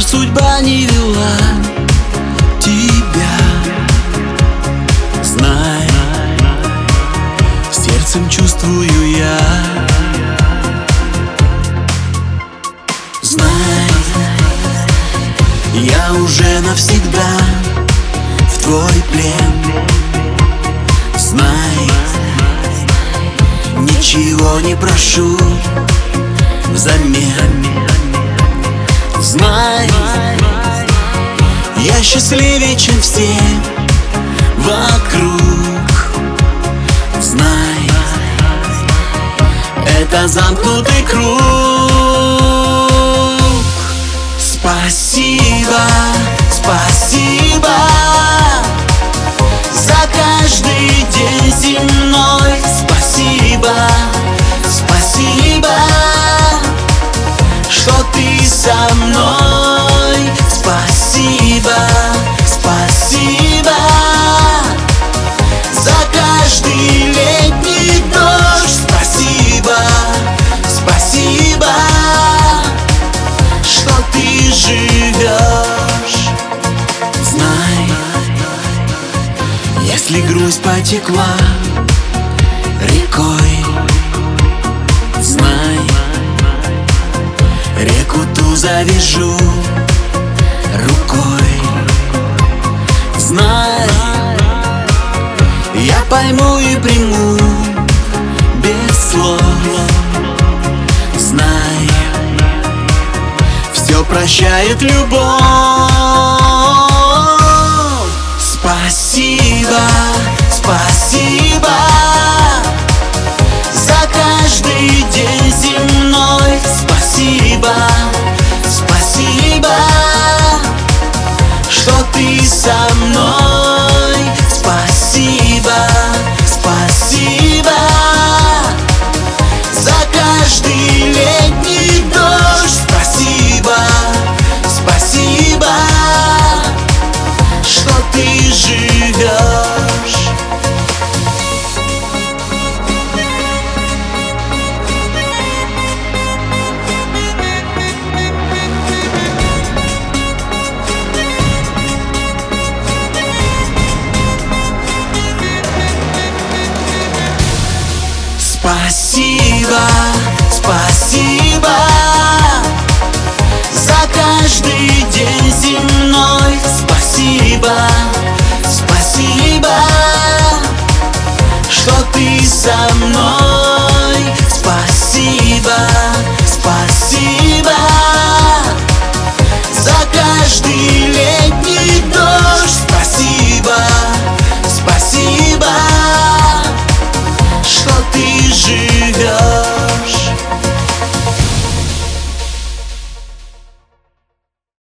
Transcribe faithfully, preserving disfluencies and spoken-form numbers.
судьба не вела тебя. Знай, сердцем чувствую я. Знай, я уже навсегда в твой плен. Знай, ничего не прошу взамен. Знай, я счастливее, чем все вокруг. Знай, это замкнутый круг. Спасибо, спасибо за каждый день земной. Спасибо, спасибо, что ты со мной. Спасибо, спасибо за каждый летний дождь. Спасибо, спасибо, что ты живешь. Знай, если грусть потекла рекой, знай, реку ту завяжу рукой. Знай, я пойму и приму без слов. Знай, все прощает любовь. Спасибо, спасибо за каждый день земной. Спасибо, спасибо, что ты со мной. Спасибо, спасибо за каждый летний дождь. Спасибо, спасибо, что ты живешь. Спасибо, спасибо за каждый день земной. Спасибо, спасибо, что ты со мной.